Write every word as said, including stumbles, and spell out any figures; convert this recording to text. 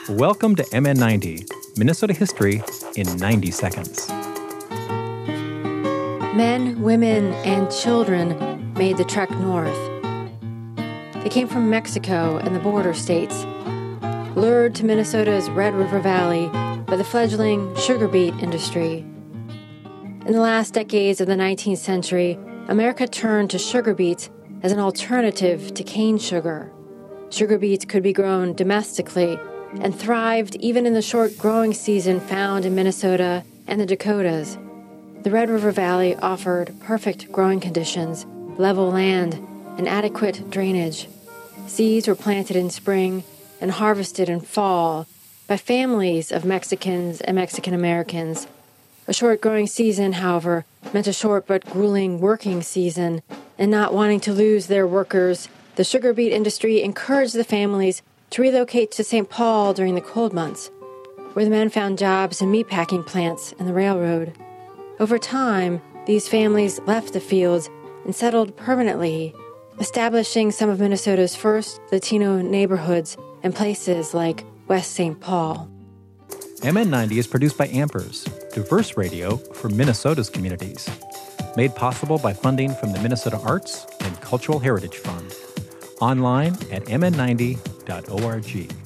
Welcome to M N ninety, Minnesota History in ninety seconds. Men, women, and children made the trek north. They came from Mexico and the border states, lured to Minnesota's Red River Valley by the fledgling sugar beet industry. In the last decades of the nineteenth century, America turned to sugar beets as an alternative to cane sugar. Sugar beets could be grown domestically and thrived even in the short growing season found in Minnesota and the Dakotas. The Red River Valley offered perfect growing conditions, level land, and adequate drainage. Seeds were planted in spring and harvested in fall by families of Mexicans and Mexican Americans. A short growing season, however, meant a short but grueling working season, and not wanting to lose their workers, the sugar beet industry encouraged the families to relocate to Saint Paul during the cold months, where the men found jobs in meatpacking plants and the railroad. Over time, these families left the fields and settled permanently, establishing some of Minnesota's first Latino neighborhoods and places like West Saint Paul. M N ninety is produced by Ampers, diverse radio for Minnesota's communities. Made possible by funding from the Minnesota Arts and Cultural Heritage Fund. Online at m n ninety dot org.